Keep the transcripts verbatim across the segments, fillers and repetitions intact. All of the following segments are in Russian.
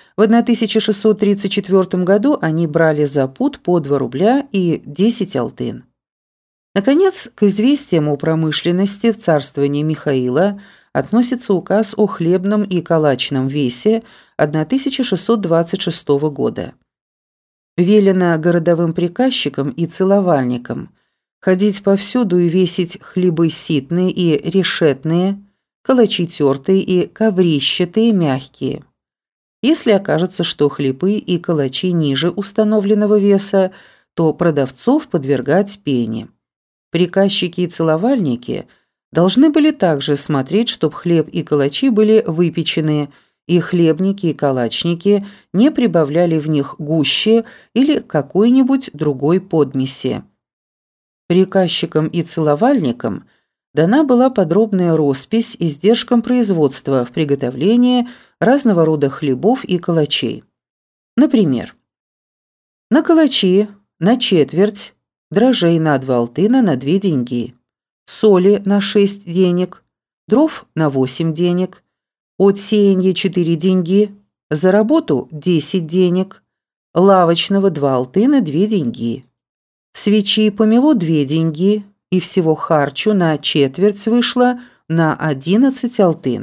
В тысяча шестьсот тридцать четвёртом году они брали за пуд по два рубля и десять алтын. Наконец, к известиям о промышленности в царствовании Михаила относится указ о хлебном и калачном весе тысяча шестьсот двадцать шестого года. Велено городовым приказчикам и целовальникам ходить повсюду и весить хлебы ситные и решетные, калачи тертые и коврищатые мягкие. Если окажется, что хлебы и калачи ниже установленного веса, то продавцов подвергать пене. Приказчики и целовальники должны были также смотреть, чтобы хлеб и калачи были выпечены, и хлебники и калачники не прибавляли в них гуще или какой-нибудь другой подмеси. Приказчикам и целовальникам дана была подробная роспись издержкам производства в приготовлении разного рода хлебов и калачей. Например, на калачи на четверть, дрожжей на два алтына на две деньги, соли на шесть денег, дров на восемь денег, от сеяния четыре деньги, за работу десять денег, лавочного два алтына две деньги, свечи и помело две деньги, и всего харчу на четверть вышло на одиннадцать алтын.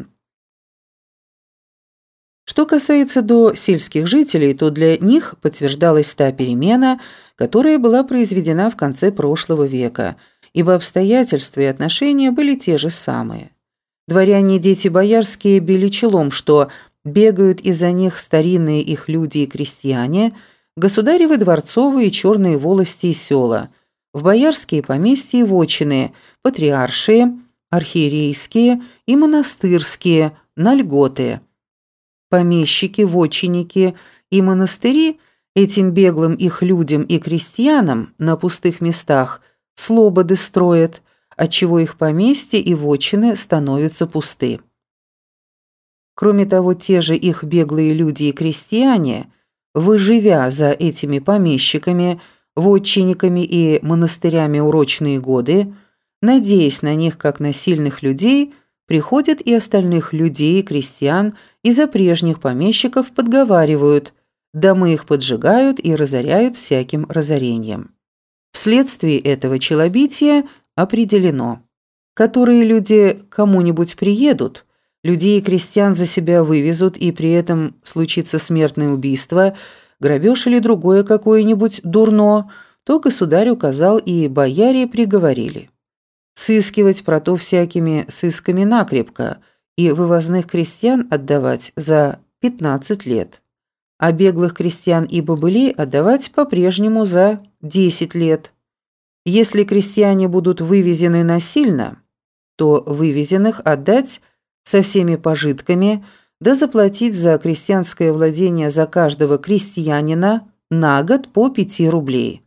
Что касается до сельских жителей, то для них подтверждалась та перемена, которая была произведена в конце прошлого века, ибо обстоятельства и отношения были те же самые. Дворяне и дети боярские били челом, что бегают из-за них старинные их люди и крестьяне, государевы дворцовые и черные волости и села, в боярские поместья и вотчины, патриаршие, архиерейские и монастырские, на льготы. Помещики, вотчинники и монастыри этим беглым их людям и крестьянам на пустых местах слободы строят, отчего их поместья и вотчины становятся пусты. Кроме того, те же их беглые люди и крестьяне, выживя за этими помещиками, вотчинниками и монастырями урочные годы, надеясь на них как на сильных людей, приходят и остальных людей и крестьян из-за прежних помещиков подговаривают, дома их поджигают и разоряют всяким разорением. Вследствие этого челобития определено, которые люди к кому-нибудь приедут, людей и крестьян за себя вывезут, и при этом случится смертное убийство, грабеж или другое какое-нибудь дурно, то государь указал и бояре приговорили. Сыскивать прото всякими сысками накрепко и вывозных крестьян отдавать за пятнадцать лет, а беглых крестьян и бобылей отдавать по-прежнему за десять лет. Если крестьяне будут вывезены насильно, то вывезенных отдать со всеми пожитками, да заплатить за крестьянское владение за каждого крестьянина на год по пяти рублей.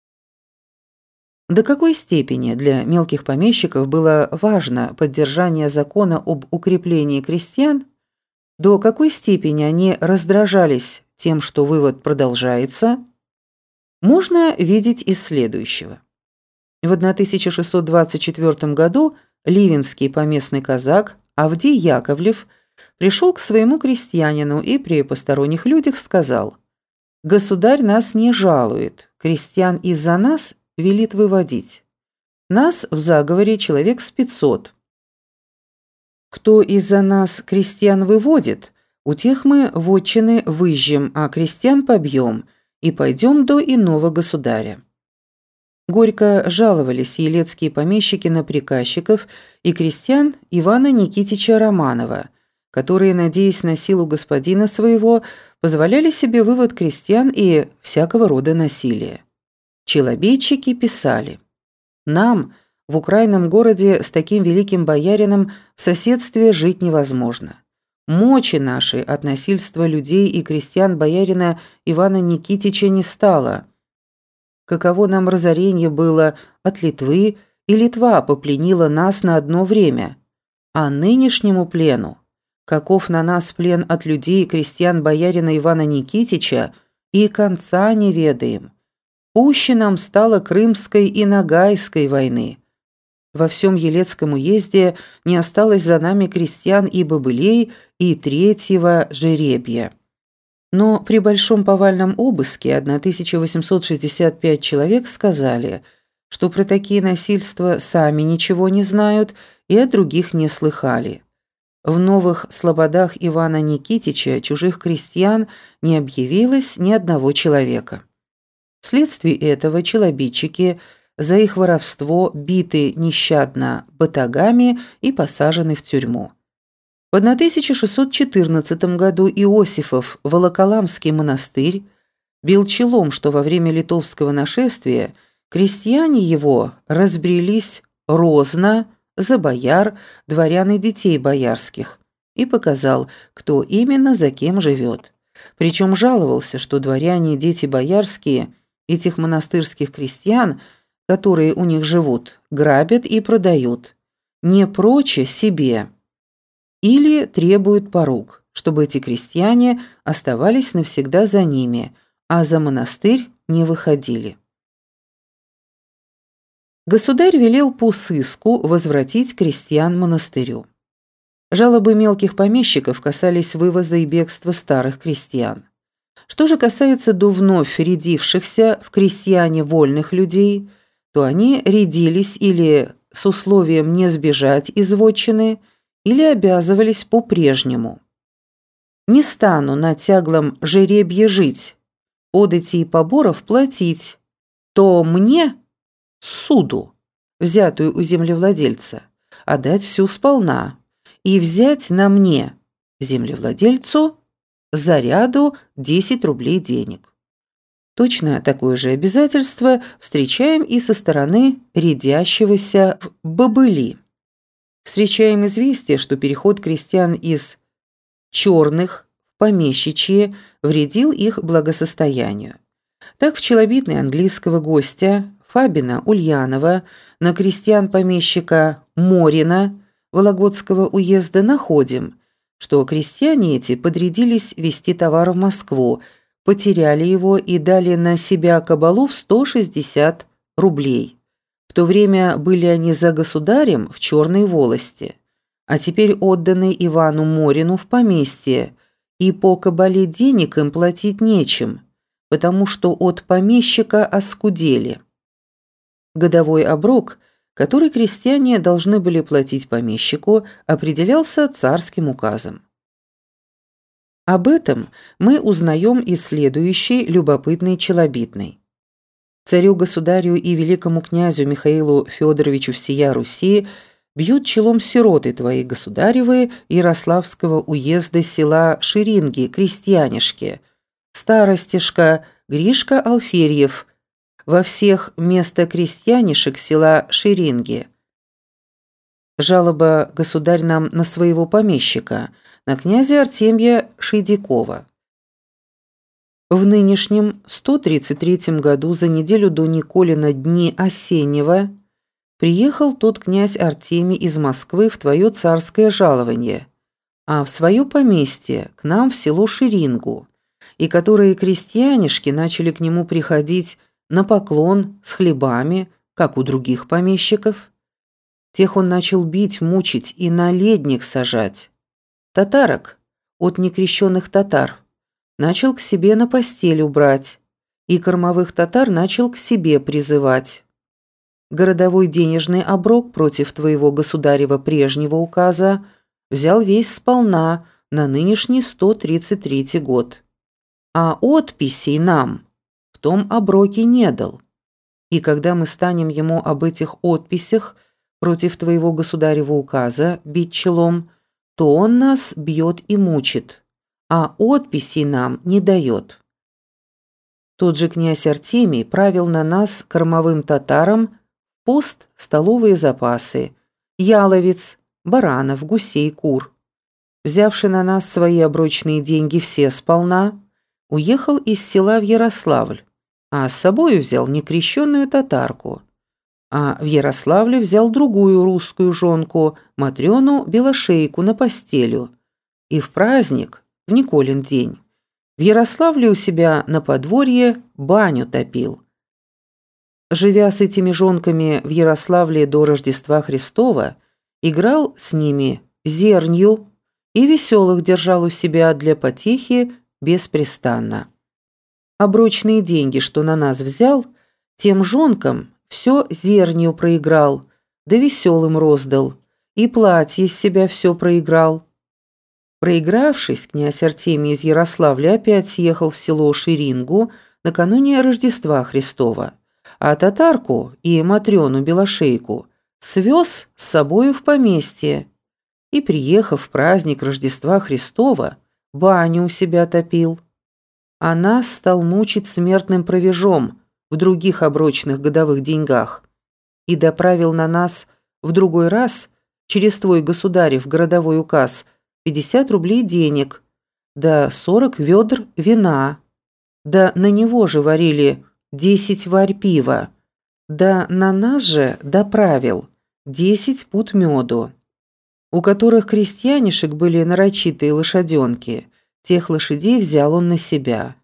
До какой степени для мелких помещиков было важно поддержание закона об укреплении крестьян, до какой степени они раздражались тем, что вывод продолжается, можно видеть из следующего. В тысяча шестьсот двадцать четвёртом году ливенский поместный казак Авдей Яковлев пришел к своему крестьянину и при посторонних людях сказал: «Государь нас не жалует, крестьян из-за нас велит выводить. Нас в заговоре человек с пятьсот. Кто из-за нас крестьян выводит, у тех мы вотчины выжжем, а крестьян побьем и пойдем до иного государя». Горько жаловались елецкие помещики на приказчиков и крестьян Ивана Никитича Романова, которые, надеясь на силу господина своего, позволяли себе вывод крестьян и всякого рода насилие. Челобитчики писали: «Нам, в украинном городе, с таким великим боярином в соседстве жить невозможно. Мочи нашей от насильства людей и крестьян боярина Ивана Никитича не стало. Каково нам разорение было от Литвы, и Литва попленила нас на одно время. А нынешнему плену, каков на нас плен от людей и крестьян боярина Ивана Никитича, и конца не ведаем. Пуще нам стало Крымской и Ногайской войны. Во всем Елецком уезде не осталось за нами крестьян и бобылей, и третьего жеребья. Но при большом повальном обыске тысяча восемьсот шестьдесят пять человек сказали, что про такие насильства сами ничего не знают и от других не слыхали. В Новых Слободах Ивана Никитича чужих крестьян не объявилось ни одного человека. Вследствие этого челобитчики за их воровство биты нещадно батагами и посажены в тюрьму. В тысяча шестьсот четырнадцатом году Иосифов Волоколамский монастырь бил челом, что во время литовского нашествия крестьяне его разбрелись розно за бояр, дворян и детей боярских, и показал, кто именно за кем живет. Причем жаловался, что дворяне и дети боярские этих монастырских крестьян, которые у них живут, грабят и продают, не проче себе, или требуют порук, чтобы эти крестьяне оставались навсегда за ними, а за монастырь не выходили. Государь велел по сыску возвратить крестьян монастырю. Жалобы мелких помещиков касались вывоза и бегства старых крестьян. Что же касается до вновь рядившихся в крестьяне вольных людей, то они рядились или с условием не сбежать из вотчины, или обязывались по-прежнему. «Не стану на тяглом жеребье жить, подати и поборов платить, то мне, суду, взятую у землевладельца, отдать всю сполна, и взять на мне, землевладельцу, заряду десять рублей денег». Точно такое же обязательство встречаем и со стороны рядящегося в бобыли. Встречаем известие, что переход крестьян из черных в помещичьи вредил их благосостоянию. Так в челобитной английского гостя Фабина Ульянова на крестьян-помещика Морина Вологодского уезда находим, что крестьяне эти подрядились везти товар в Москву, потеряли его и дали на себя кабалу в сто шестьдесят рублей. В то время были они за государем в черной волости, а теперь отданы Ивану Морину в поместье, и по кабале денег им платить нечем, потому что от помещика оскудели. Годовой оброк, который крестьяне должны были платить помещику, определялся царским указом. Об этом мы узнаем из следующей любопытной челобитной. Царю-государю и великому князю Михаилу Федоровичу всея Руси бьют челом сироты твои государевы Ярославского уезда села Ширинги, крестьянишки, старостишка Гришка Алферьев, во всех место крестьянишек села Ширинги. Жалоба государь нам на своего помещика, на князя Артемья Шейдякова. В нынешнем сто тридцать третьем году за неделю до Николина дни осеннего приехал тот князь Артемий из Москвы в твое царское жалование, а в свое поместье к нам в село Ширингу, и которые крестьянишки начали к нему приходить на поклон с хлебами, как у других помещиков. Тех он начал бить, мучить и на ледник сажать. Татарок, от некрещенных татар, начал к себе на постель убрать, и кормовых татар начал к себе призывать. Городовой денежный оброк против твоего государева прежнего указа взял весь сполна на нынешний сто тридцать третий год. А отписей нам в том оброке не дал. И когда мы станем ему об этих отписях против твоего государева указа бить челом, то он нас бьет и мучит, а отписей нам не дает. Тот же князь Артемий правил на нас кормовым татарам пост столовые запасы, яловиц, баранов, гусей, кур. Взявши на нас свои оброчные деньги все сполна, уехал из села в Ярославль, а с собою взял некрещенную татарку, а в Ярославле взял другую русскую жонку, Матрёну Белошейку, на постелю, и в праздник, в Николин день, в Ярославле у себя на подворье баню топил. Живя с этими жонками в Ярославле до Рождества Христова, играл с ними зернью и веселых держал у себя для потехи беспрестанно. Оброчные деньги, что на нас взял, тем жонкам все зернью проиграл, да веселым роздал, и платье с себя все проиграл. Проигравшись, князь Артемий из Ярославля опять съехал в село Ширингу накануне Рождества Христова, а татарку и Матрёну Белошейку свез с собою в поместье и, приехав в праздник Рождества Христова, баню у себя топил. А нас стал мучить смертным провежом в других оброчных годовых деньгах и доправил на нас в другой раз через твой государев городовой указ пятьдесят рублей денег, да сорок ведр вина, да на него же варили десять варь пива, да на нас же доправил десять пуд меду, у которых крестьянишек были нарочитые лошаденки, тех лошадей взял он на себя.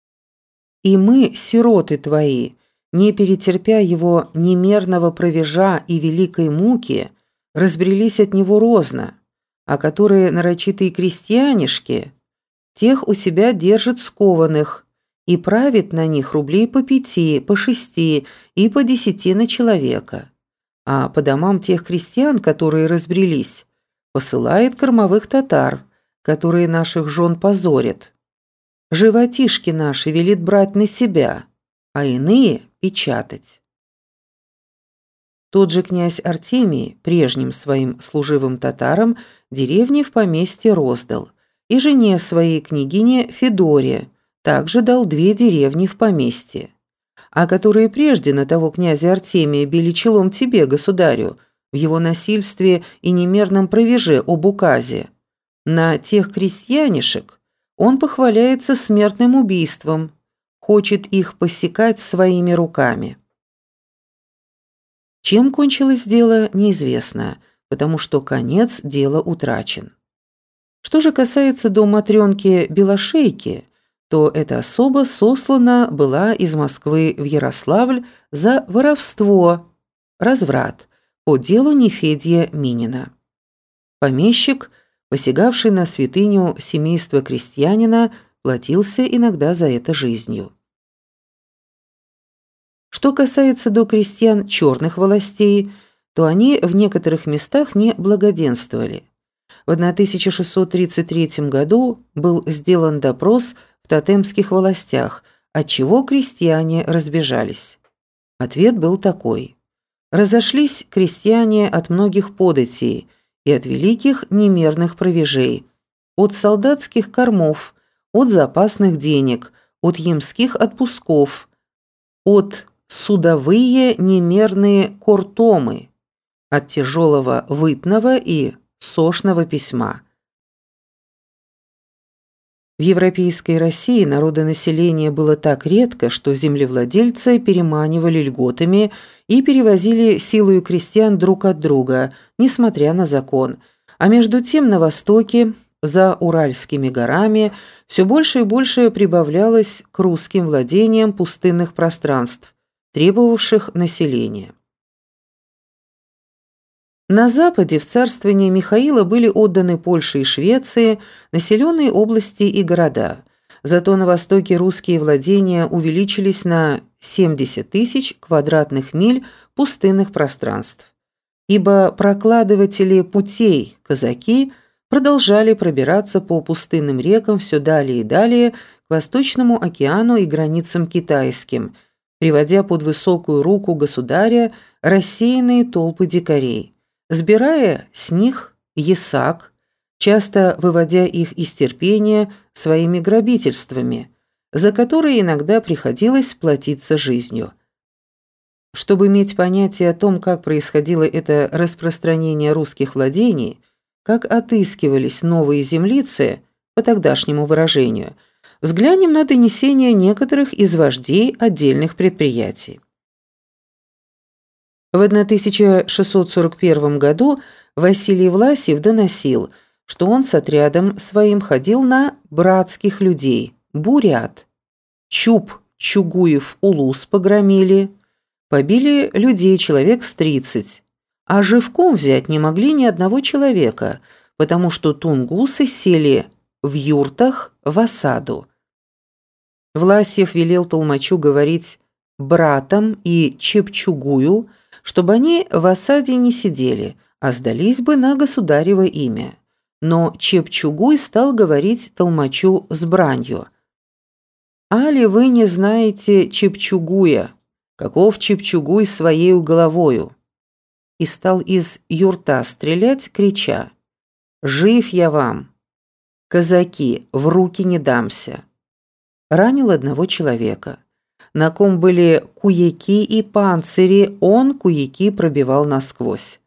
И мы, сироты твои, не перетерпя его немерного провежа и великой муки, разбрелись от него розно, а которые нарочитые крестьянишки, тех у себя держит скованных и правит на них рублей по пяти, по шести и по десяти на человека. А по домам тех крестьян, которые разбрелись, посылает кормовых татар, которые наших жен позорят. Животишки наши велит брать на себя, а иные печатать. Тот же князь Артемий прежним своим служивым татарам деревни в поместье роздал, и жене своей княгине Федоре также дал две деревни в поместье, а которые прежде на того князя Артемия били челом тебе, государю, в его насильстве и немерном провеже об указе. На тех крестьянишек он похваляется смертным убийством, хочет их посекать своими руками. Чем кончилось дело, неизвестно, потому что конец дела утрачен. Что же касается до Матрёнки Белошейки, то эта особа сослана была из Москвы в Ярославль за воровство, разврат, по делу Нефедья Минина. Помещик, посягавший на святыню семейства крестьянина, платился иногда за это жизнью. Что касается до крестьян черных властей, то они в некоторых местах не благоденствовали. В тысяча шестьсот тридцать третьем году был сделан допрос в тотемских властях, отчего крестьяне разбежались. Ответ был такой: разошлись крестьяне от многих податей и от великих немерных провежей, от солдатских кормов, от запасных денег, от ямских отпусков, от судовые немерные кортомы, от тяжелого вытного и сошного письма. В европейской России народонаселение было так редко, что землевладельцы переманивали льготами и перевозили силою крестьян друг от друга, несмотря на закон. А между тем на востоке, за Уральскими горами, все больше и больше прибавлялось к русским владениям пустынных пространств, требовавших населения. На западе в царствование Михаила были отданы Польше и Швеции населенные области и города, зато на востоке русские владения увеличились на семьдесят тысяч квадратных миль пустынных пространств, ибо прокладыватели путей, казаки, продолжали пробираться по пустынным рекам все далее и далее к Восточному океану и границам китайским, приводя под высокую руку государя рассеянные толпы дикарей, сбирая с них ясак, часто выводя их из терпения своими грабительствами, за которые иногда приходилось платиться жизнью. Чтобы иметь понятие о том, как происходило это распространение русских владений, как отыскивались новые землицы, по тогдашнему выражению, взглянем на донесения некоторых из вождей отдельных предприятий. В тысяча шестьсот сорок первом году Василий Власьев доносил, что он с отрядом своим ходил на братских людей, бурят. Чуб, Чугуев, Улус погромили, побили людей человек с тридцать, а живком взять не могли ни одного человека, потому что тунгусы сели в юртах в осаду. Власьев велел толмачу говорить братам и Чепчугую, чтобы они в осаде не сидели, а сдались бы на государево имя. Но Чепчугуй стал говорить толмачу с бранью. «Али вы не знаете Чепчугуя? Каков Чепчугуй своею головою?» И стал из юрта стрелять, крича: «Жив я вам! Казаки, в руки не дамся!» Ранил одного человека. На ком были куяки и панцири, он куяки пробивал насквозь.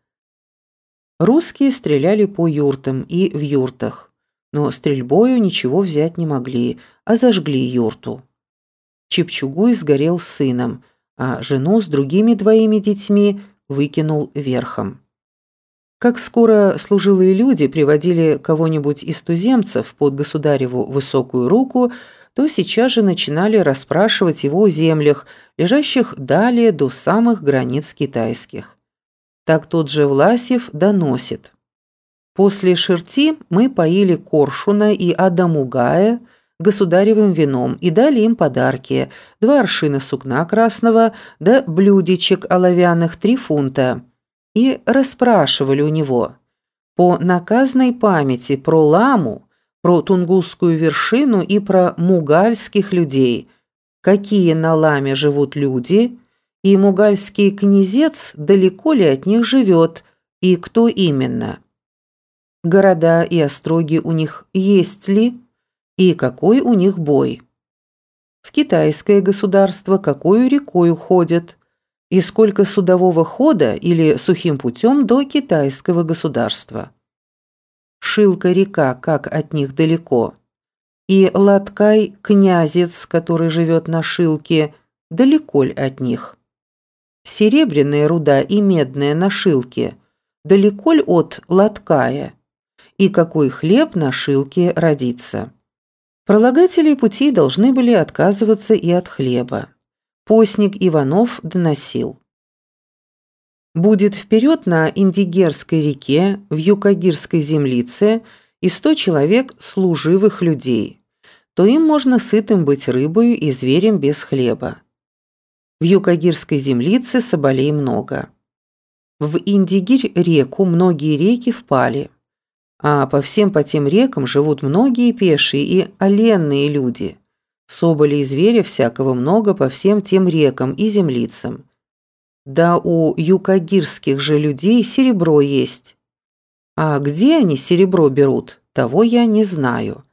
Русские стреляли по юртам и в юртах, но стрельбою ничего взять не могли, а зажгли юрту. Чепчугуй сгорел с сыном, а жену с другими двоими детьми выкинул верхом. Как скоро служилые люди приводили кого-нибудь из туземцев под государеву высокую руку, то сейчас же начинали расспрашивать его о землях, лежащих далее до самых границ китайских. Так тот же Власьев доносит: «После Шерти мы поили Коршуна и Адамугая государевым вином и дали им подарки: два аршина сукна красного, да блюдечек оловянных три фунта, и расспрашивали у него по наказной памяти про ламу, про Тунгусскую вершину и про мугальских людей, какие на ламе живут люди, и мугальский князец далеко ли от них живет, и кто именно. Города и остроги у них есть ли, и какой у них бой. В китайское государство какую рекою ходят, и сколько судового хода или сухим путем до китайского государства. Шилка-река, как от них далеко, и Латкай-князец, который живет на Шилке, далеко ли от них. Серебряная руда и медная на Шилке, далеко ли от Латкая, и какой хлеб на Шилке родится. Пролагатели путей должны были отказываться и от хлеба. Постник Иванов доносил: «Будет вперед на Индигерской реке, в Юкагирской землице и сто человек служивых людей, то им можно сытым быть рыбою и зверем без хлеба. В Юкагирской землице соболей много. В Индигирь-реку многие реки впали, а по всем по тем рекам живут многие пешие и оленные люди. Соболи и зверя всякого много по всем тем рекам и землицам. Да у юкагирских же людей серебро есть. А где они серебро берут, того я не знаю.